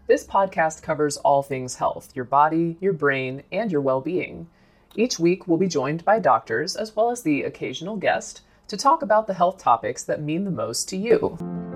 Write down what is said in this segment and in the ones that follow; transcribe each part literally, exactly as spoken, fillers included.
This podcast covers all things health, your body, your brain, and your well-being. Each week, we'll be joined by doctors, as well as the occasional guest, to talk about the health topics that mean the most to you.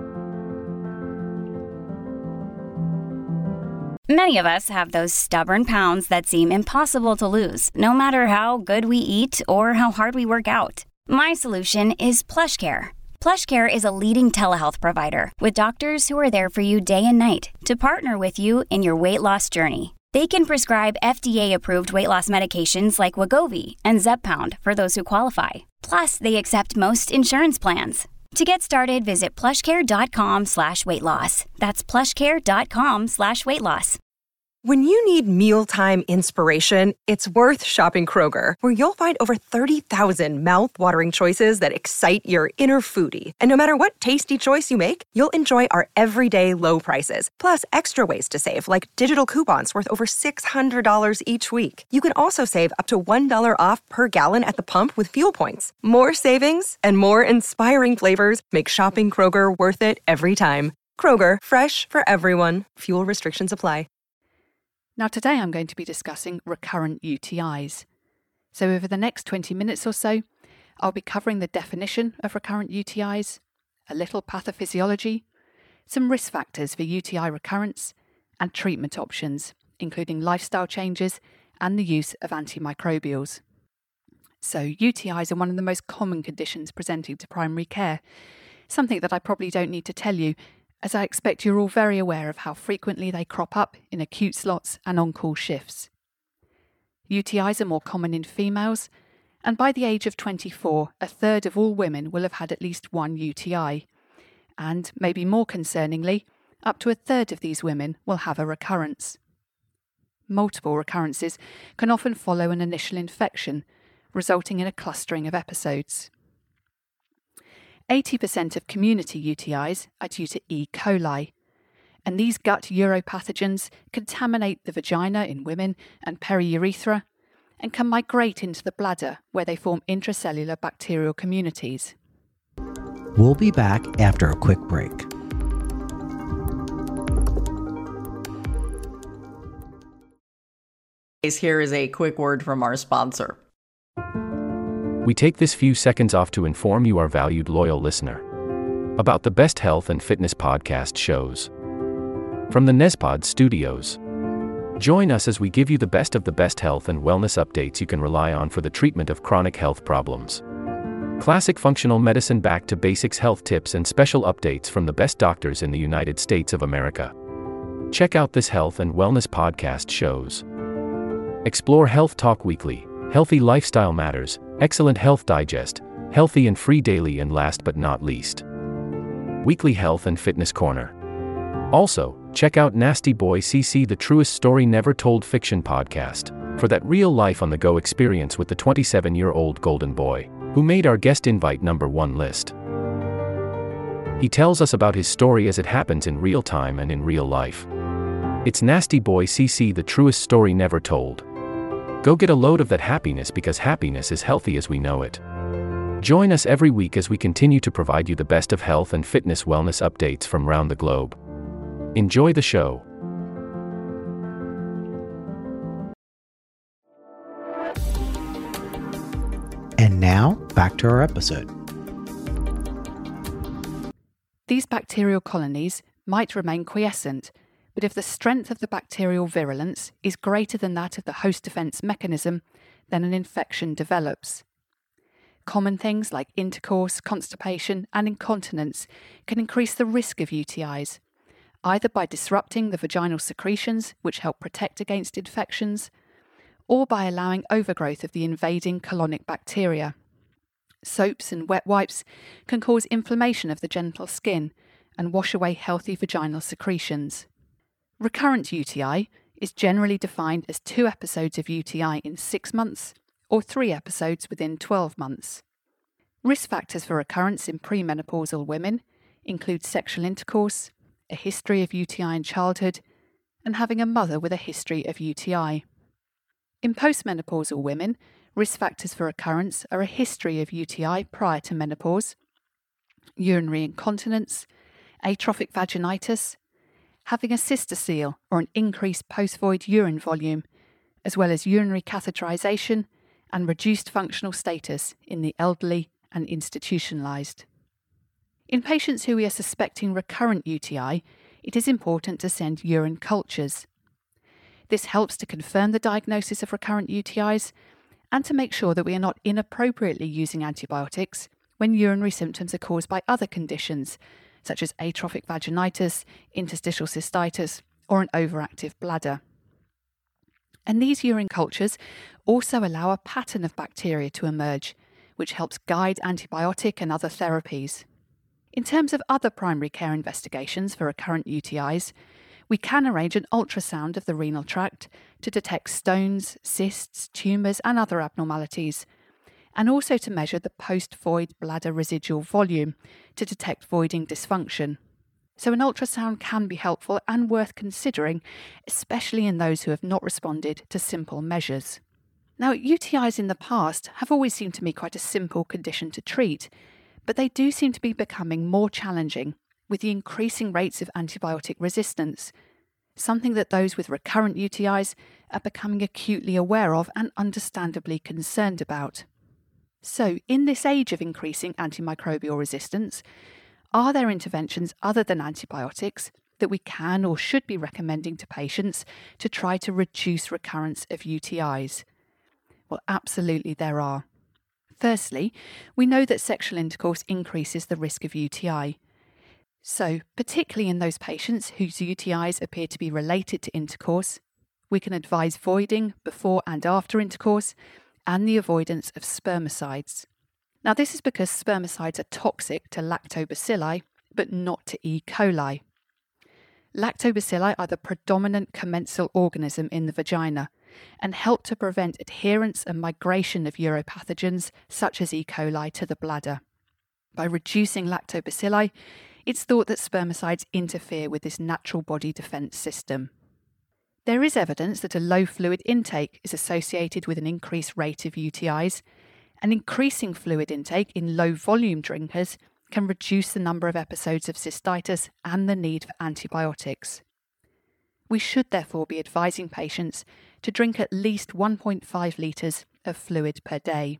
Many of us have those stubborn pounds that seem impossible to lose, no matter how good we eat or how hard we work out. My solution is PlushCare. PlushCare is a leading telehealth provider with doctors who are there for you day and night to partner with you in your weight loss journey. They can prescribe F D A-approved weight loss medications like Wegovy and Zepbound for those who qualify. Plus, they accept most insurance plans. To get started, visit plushcare.com slash weight loss. That's plushcare.com slash weight loss. When you need mealtime inspiration, it's worth shopping Kroger, where you'll find over thirty thousand mouth-watering choices that excite your inner foodie. And no matter what tasty choice you make, you'll enjoy our everyday low prices, plus extra ways to save, like digital coupons worth over six hundred dollars each week. You can also save up to one dollar off per gallon at the pump with fuel points. More savings and more inspiring flavors make shopping Kroger worth it every time. Kroger, fresh for everyone. Fuel restrictions apply. Now today I'm going to be discussing recurrent U T Is. So over the next twenty minutes or so, I'll be covering the definition of recurrent U T Is, a little pathophysiology, some risk factors for U T I recurrence, and treatment options, including lifestyle changes and the use of antimicrobials. So U T Is are one of the most common conditions presenting to primary care, something that I probably don't need to tell you, as I expect you're all very aware of how frequently they crop up in acute slots and on-call shifts. U T Is are more common in females, and by the age of twenty-four, a third of all women will have had at least one U T I. And, maybe more concerningly, up to a third of these women will have a recurrence. Multiple recurrences can often follow an initial infection, resulting in a clustering of episodes. eighty percent of community U T Is are due to E. coli, and these gut uropathogens contaminate the vagina in women and periurethra and can migrate into the bladder where they form intracellular bacterial communities. We'll be back after a quick break. Here is a quick word from our sponsor. We take this few seconds off to inform you, our valued loyal listener, about the best health and fitness podcast shows from the Nezpod studios. Join us as we give you the best of the best health and wellness updates you can rely on for the treatment of chronic health problems. Classic functional medicine back to basics health tips and special updates from the best doctors in the United States of America. Check out this health and wellness podcast shows. Explore Health Talk Weekly, Healthy Lifestyle Matters, Excellent Health Digest, Healthy and Free Daily, and last but not least, Weekly Health and Fitness Corner. Also, check out Nasty Boy C C, the truest story never told fiction podcast, for that real life on the go experience with the twenty-seven-year-old golden boy, who made our guest invite number one list. He tells us about his story as it happens in real time and in real life. It's Nasty Boy C C, the truest story never told. Go get a load of that happiness, because happiness is healthy as we know it. Join us every week as we continue to provide you the best of health and fitness wellness updates from around the globe. Enjoy the show. And now, back to our episode. These bacterial colonies might remain quiescent, but if the strength of the bacterial virulence is greater than that of the host defense mechanism, then an infection develops. Common things like intercourse, constipation, and incontinence can increase the risk of U T Is, either by disrupting the vaginal secretions, which help protect against infections, or by allowing overgrowth of the invading colonic bacteria. Soaps and wet wipes can cause inflammation of the genital skin and wash away healthy vaginal secretions. Recurrent U T I is generally defined as two episodes of U T I in six months or three episodes within twelve months. Risk factors for recurrence in premenopausal women include sexual intercourse, a history of U T I in childhood, and having a mother with a history of U T I. In postmenopausal women, risk factors for recurrence are a history of U T I prior to menopause, urinary incontinence, atrophic vaginitis, having a cystocele or an increased post-void urine volume, as well as urinary catheterization and reduced functional status in the elderly and institutionalized. In patients who we are suspecting recurrent U T I, it is important to send urine cultures. This helps to confirm the diagnosis of recurrent U T Is and to make sure that we are not inappropriately using antibiotics when urinary symptoms are caused by other conditions, such as atrophic vaginitis, interstitial cystitis, or an overactive bladder. And these urine cultures also allow a pattern of bacteria to emerge, which helps guide antibiotic and other therapies. In terms of other primary care investigations for recurrent U T Is, we can arrange an ultrasound of the renal tract to detect stones, cysts, tumours and other abnormalities, and also to measure the post-void bladder residual volume to detect voiding dysfunction. So an ultrasound can be helpful and worth considering, especially in those who have not responded to simple measures. Now, U T Is in the past have always seemed to me quite a simple condition to treat, but they do seem to be becoming more challenging with the increasing rates of antibiotic resistance, something that those with recurrent U T Is are becoming acutely aware of and understandably concerned about. So, in this age of increasing antimicrobial resistance, are there interventions other than antibiotics that we can or should be recommending to patients to try to reduce recurrence of U T Is? Well, absolutely there are. Firstly, we know that sexual intercourse increases the risk of U T I. So, particularly in those patients whose U T Is appear to be related to intercourse, we can advise voiding before and after intercourse and the avoidance of spermicides. Now, this is because spermicides are toxic to lactobacilli, but not to E. coli. Lactobacilli are the predominant commensal organism in the vagina and help to prevent adherence and migration of uropathogens such as E. coli to the bladder. By reducing lactobacilli, it's thought that spermicides interfere with this natural body defence system. There is evidence that a low fluid intake is associated with an increased rate of U T Is, and increasing fluid intake in low volume drinkers can reduce the number of episodes of cystitis and the need for antibiotics. We should therefore be advising patients to drink at least one point five litres of fluid per day.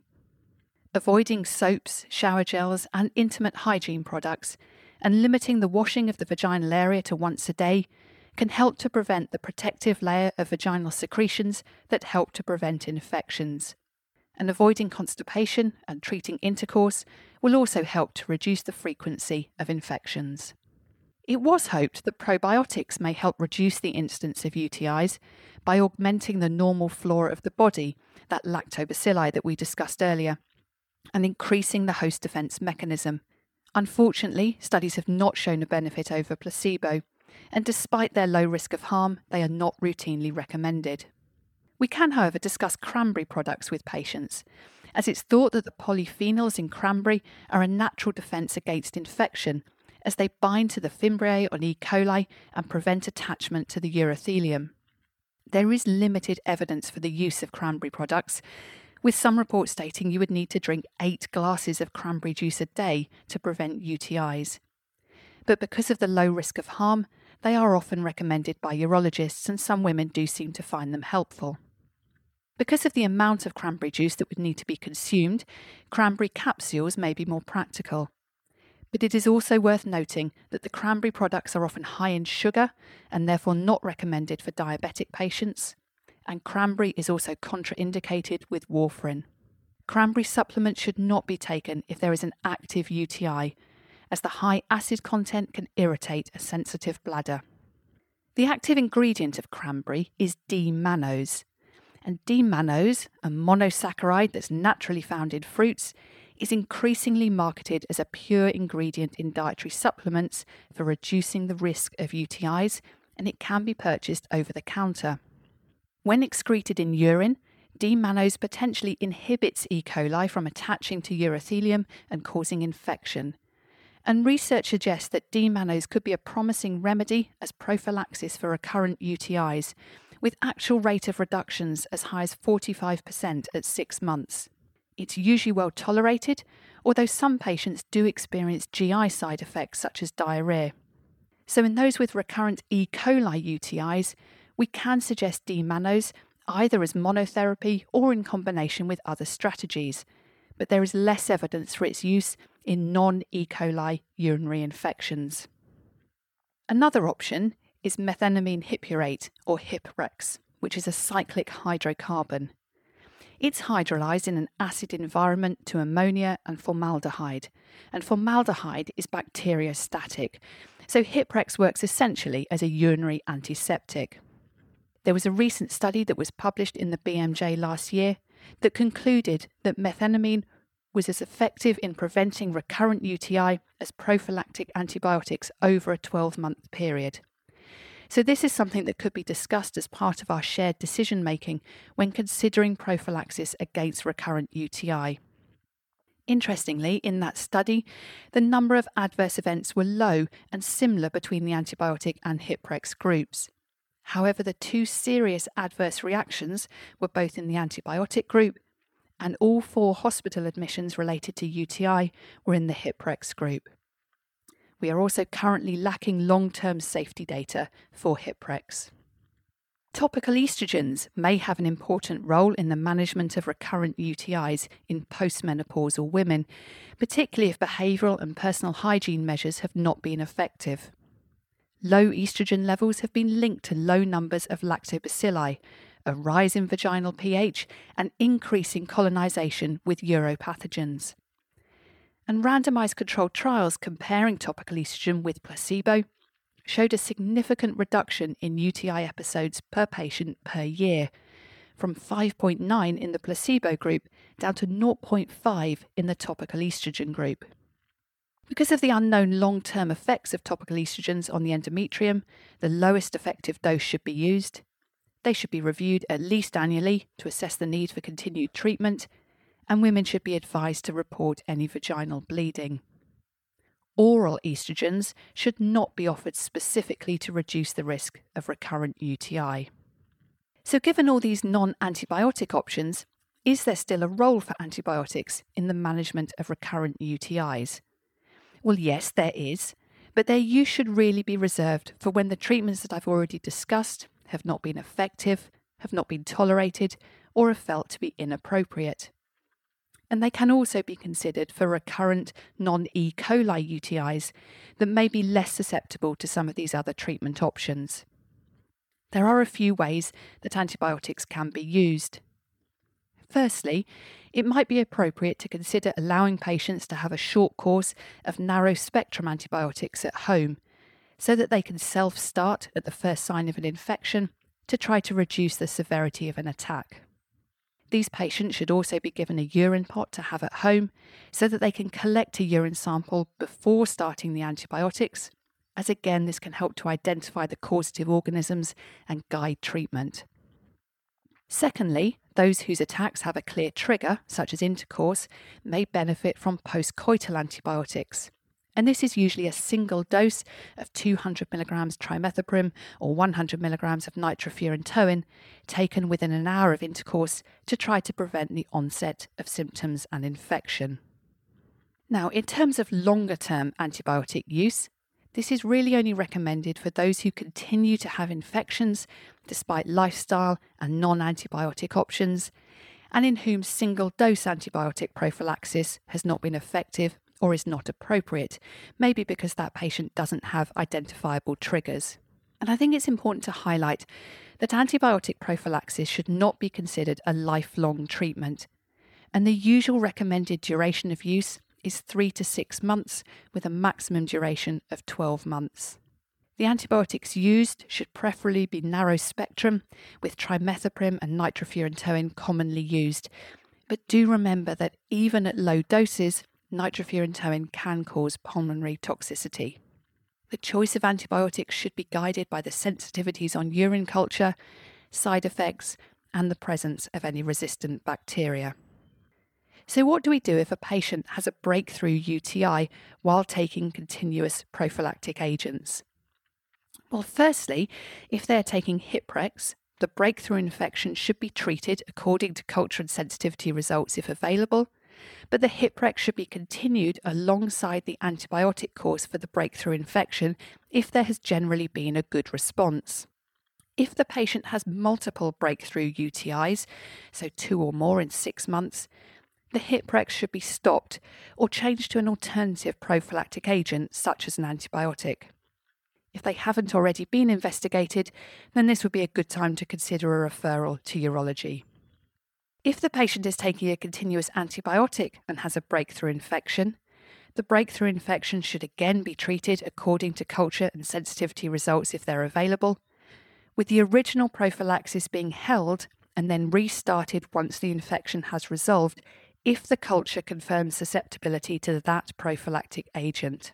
Avoiding soaps, shower gels and intimate hygiene products and limiting the washing of the vaginal area to once a day can help to prevent the protective layer of vaginal secretions that help to prevent infections. And avoiding constipation and treating intercourse will also help to reduce the frequency of infections. It was hoped that probiotics may help reduce the incidence of U T Is by augmenting the normal flora of the body, that lactobacilli that we discussed earlier, and increasing the host defence mechanism. Unfortunately, studies have not shown a benefit over placebo, and despite their low risk of harm, they are not routinely recommended. We can, however, discuss cranberry products with patients, as it's thought that the polyphenols in cranberry are a natural defence against infection, as they bind to the fimbriae on E. coli and prevent attachment to the urothelium. There is limited evidence for the use of cranberry products, with some reports stating you would need to drink eight glasses of cranberry juice a day to prevent U T Is. But because of the low risk of harm, they are often recommended by urologists, and some women do seem to find them helpful. Because of the amount of cranberry juice that would need to be consumed, cranberry capsules may be more practical. But it is also worth noting that the cranberry products are often high in sugar and therefore not recommended for diabetic patients, and cranberry is also contraindicated with warfarin. Cranberry supplements should not be taken if there is an active U T I, as the high acid content can irritate a sensitive bladder. The active ingredient of cranberry is D-mannose, and D-mannose, a monosaccharide that's naturally found in fruits, is increasingly marketed as a pure ingredient in dietary supplements for reducing the risk of U T Is, and it can be purchased over the counter. When excreted in urine, D-mannose potentially inhibits E. coli from attaching to urothelium and causing infection. And research suggests that D-mannose could be a promising remedy as prophylaxis for recurrent U T Is, with actual rate of reductions as high as forty-five percent at six months. It's usually well tolerated, although some patients do experience G I side effects such as diarrhea. So in those with recurrent E. coli U T Is, we can suggest D-mannose either as monotherapy or in combination with other strategies, but there is less evidence for its use in non-E. coli urinary infections. Another option is methenamine hippurate, or Hiprex, which is a cyclic hydrocarbon. It's hydrolyzed in an acid environment to ammonia and formaldehyde, and formaldehyde is bacteriostatic, so Hiprex works essentially as a urinary antiseptic. There was a recent study that was published in the B M J last year that concluded that methenamine was as effective in preventing recurrent U T I as prophylactic antibiotics over a twelve-month period. So this is something that could be discussed as part of our shared decision-making when considering prophylaxis against recurrent U T I. Interestingly, in that study, the number of adverse events were low and similar between the antibiotic and Hiprex groups. However, the two serious adverse reactions were both in the antibiotic group, and all four hospital admissions related to U T I were in the Hiprex group. We are also currently lacking long-term safety data for Hiprex. Topical estrogens may have an important role in the management of recurrent U T Is in postmenopausal women, particularly if behavioural and personal hygiene measures have not been effective. Low estrogen levels have been linked to low numbers of lactobacilli, a rise in vaginal pH, and increasing colonisation with uropathogens. And randomised controlled trials comparing topical estrogen with placebo showed a significant reduction in U T I episodes per patient per year, from five point nine in the placebo group down to zero point five in the topical estrogen group. Because of the unknown long-term effects of topical estrogens on the endometrium, the lowest effective dose should be used. They should be reviewed at least annually to assess the need for continued treatment, and women should be advised to report any vaginal bleeding. Oral estrogens should not be offered specifically to reduce the risk of recurrent U T I. So given all these non-antibiotic options, is there still a role for antibiotics in the management of recurrent U T Is? Well, yes, there is, but their use should really be reserved for when the treatments that I've already discussed have not been effective, have not been tolerated, or are felt to be inappropriate. And they can also be considered for recurrent non-E. coli U T Is that may be less susceptible to some of these other treatment options. There are a few ways that antibiotics can be used. Firstly, it might be appropriate to consider allowing patients to have a short course of narrow-spectrum antibiotics at home so that they can self-start at the first sign of an infection to try to reduce the severity of an attack. These patients should also be given a urine pot to have at home so that they can collect a urine sample before starting the antibiotics, as again this can help to identify the causative organisms and guide treatment. Secondly, those whose attacks have a clear trigger, such as intercourse, may benefit from postcoital antibiotics. And this is usually a single dose of two hundred milligrams trimethoprim or one hundred milligrams of nitrofurantoin taken within an hour of intercourse to try to prevent the onset of symptoms and infection. Now, in terms of longer-term antibiotic use, this is really only recommended for those who continue to have infections despite lifestyle and non-antibiotic options, and in whom single-dose antibiotic prophylaxis has not been effective or is not appropriate, maybe because that patient doesn't have identifiable triggers. And I think it's important to highlight that antibiotic prophylaxis should not be considered a lifelong treatment, and the usual recommended duration of use is three to six months with a maximum duration of twelve months. The antibiotics used should preferably be narrow spectrum, with trimethoprim and nitrofurantoin commonly used, but do remember that even at low doses, nitrofurantoin can cause pulmonary toxicity. The choice of antibiotics should be guided by the sensitivities on urine culture, side effects, and the presence of any resistant bacteria. So what do we do if a patient has a breakthrough U T I while taking continuous prophylactic agents? Well, firstly, if they're taking Hiprex, the breakthrough infection should be treated according to culture and sensitivity results if available, but the Hiprec should be continued alongside the antibiotic course for the breakthrough infection if there has generally been a good response. If the patient has multiple breakthrough U T Is, so two or more in six months, the Hiprec should be stopped or changed to an alternative prophylactic agent such as an antibiotic. If they haven't already been investigated, then this would be a good time to consider a referral to urology. If the patient is taking a continuous antibiotic and has a breakthrough infection, the breakthrough infection should again be treated according to culture and sensitivity results if they're available, with the original prophylaxis being held and then restarted once the infection has resolved if the culture confirms susceptibility to that prophylactic agent.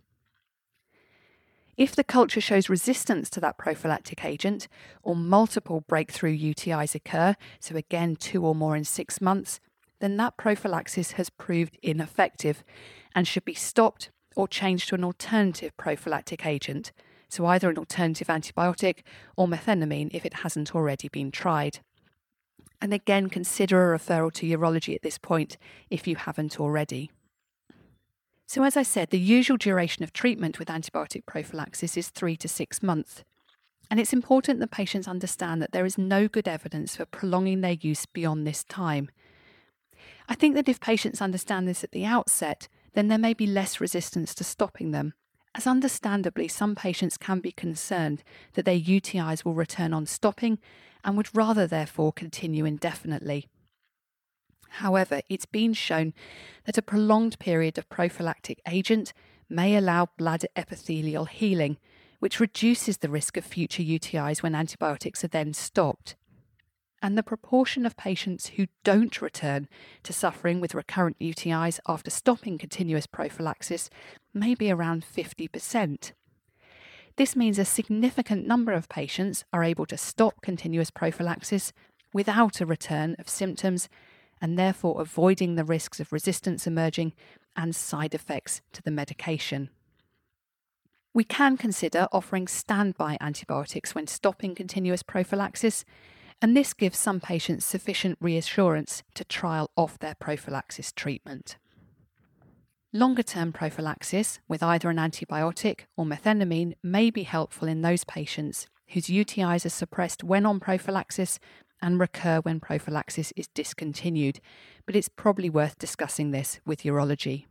If the culture shows resistance to that prophylactic agent or multiple breakthrough U T Is occur, so again two or more in six months, then that prophylaxis has proved ineffective and should be stopped or changed to an alternative prophylactic agent, so either an alternative antibiotic or methenamine if it hasn't already been tried. And again, consider a referral to urology at this point if you haven't already. So as I said, the usual duration of treatment with antibiotic prophylaxis is three to six months. And it's important that patients understand that there is no good evidence for prolonging their use beyond this time. I think that if patients understand this at the outset, then there may be less resistance to stopping them, as understandably some patients can be concerned that their U T Is will return on stopping and would rather therefore continue indefinitely. However, it's been shown that a prolonged period of prophylactic agent may allow bladder epithelial healing, which reduces the risk of future U T Is when antibiotics are then stopped. And the proportion of patients who don't return to suffering with recurrent U T Is after stopping continuous prophylaxis may be around fifty percent. This means a significant number of patients are able to stop continuous prophylaxis without a return of symptoms, and therefore avoiding the risks of resistance emerging and side effects to the medication. We can consider offering standby antibiotics when stopping continuous prophylaxis, and this gives some patients sufficient reassurance to trial off their prophylaxis treatment. Longer-term prophylaxis with either an antibiotic or methenamine may be helpful in those patients whose U T Is are suppressed when on prophylaxis and recur when prophylaxis is discontinued, but it's probably worth discussing this with urology.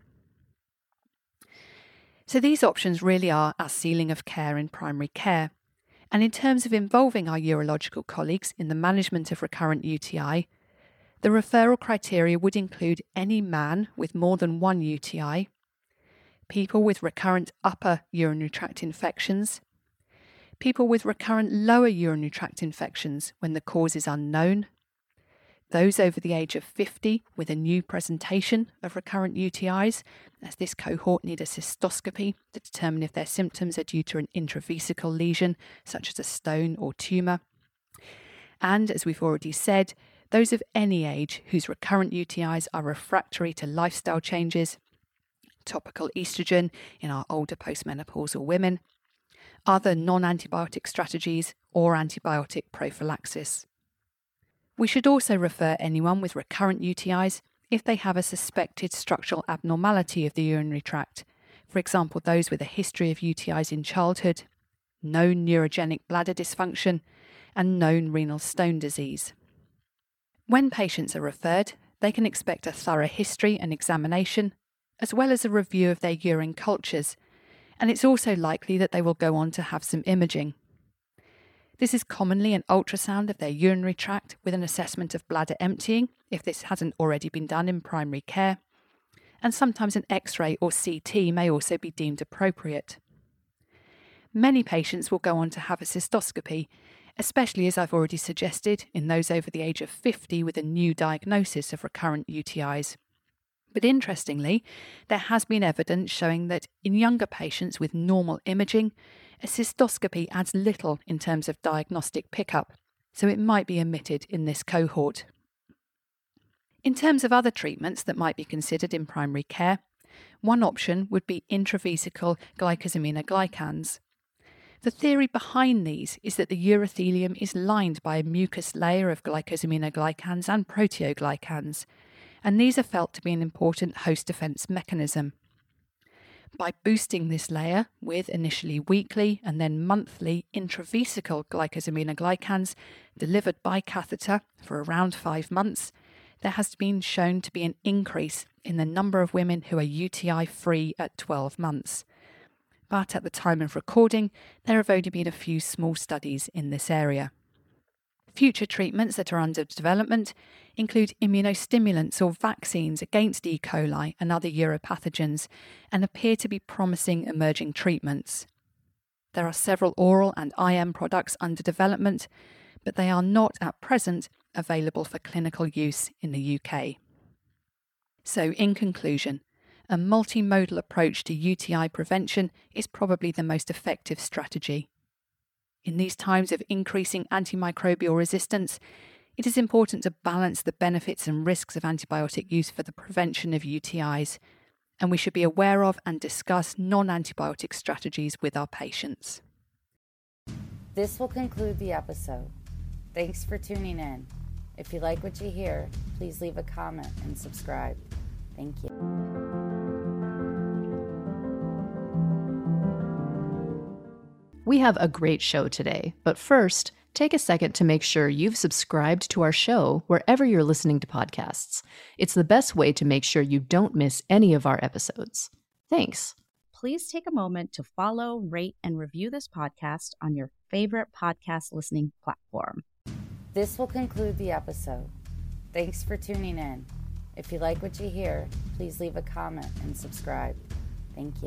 So these options really are our ceiling of care in primary care. And in terms of involving our urological colleagues in the management of recurrent U T I, the referral criteria would include any man with more than one U T I, people with recurrent upper urinary tract infections, people with recurrent lower urinary tract infections when the cause is unknown, those over the age of fifty with a new presentation of recurrent U T Is, as this cohort need a cystoscopy to determine if their symptoms are due to an intravesical lesion, such as a stone or tumour, and, as we've already said, those of any age whose recurrent U T Is are refractory to lifestyle changes, topical estrogen in our older postmenopausal women, other non-antibiotic strategies, or antibiotic prophylaxis. We should also refer anyone with recurrent U T Is if they have a suspected structural abnormality of the urinary tract, for example those with a history of U T Is in childhood, known neurogenic bladder dysfunction, and known renal stone disease. When patients are referred, they can expect a thorough history and examination, as well as a review of their urine cultures, and it's also likely that they will go on to have some imaging. This is commonly an ultrasound of their urinary tract with an assessment of bladder emptying, if this hasn't already been done in primary care, and sometimes an X-ray or C T may also be deemed appropriate. Many patients will go on to have a cystoscopy, especially, as I've already suggested, in those over the age of fifty with a new diagnosis of recurrent U T Is. But interestingly, there has been evidence showing that in younger patients with normal imaging, a cystoscopy adds little in terms of diagnostic pickup, so it might be omitted in this cohort. In terms of other treatments that might be considered in primary care, one option would be intravesical glycosaminoglycans. The theory behind these is that the urothelium is lined by a mucus layer of glycosaminoglycans and proteoglycans, and these are felt to be an important host defense mechanism. By boosting this layer with initially weekly and then monthly intravesical glycosaminoglycans delivered by catheter for around five months, there has been shown to be an increase in the number of women who are U T I-free at twelve months. But at the time of recording, there have only been a few small studies in this area. Future treatments that are under development include immunostimulants or vaccines against E. coli and other uropathogens and appear to be promising emerging treatments. There are several oral and I M products under development, but they are not at present available for clinical use in the U K. So, in conclusion, a multimodal approach to U T I prevention is probably the most effective strategy. In these times of increasing antimicrobial resistance, it is important to balance the benefits and risks of antibiotic use for the prevention of U T Is, and we should be aware of and discuss non-antibiotic strategies with our patients. This will conclude the episode. Thanks for tuning in. If you like what you hear, please leave a comment and subscribe. Thank you. We have a great show today, but first, take a second to make sure you've subscribed to our show wherever you're listening to podcasts. It's the best way to make sure you don't miss any of our episodes. Thanks. Please take a moment to follow, rate, and review this podcast on your favorite podcast listening platform. This will conclude the episode. Thanks for tuning in. If you like what you hear, please leave a comment and subscribe. Thank you.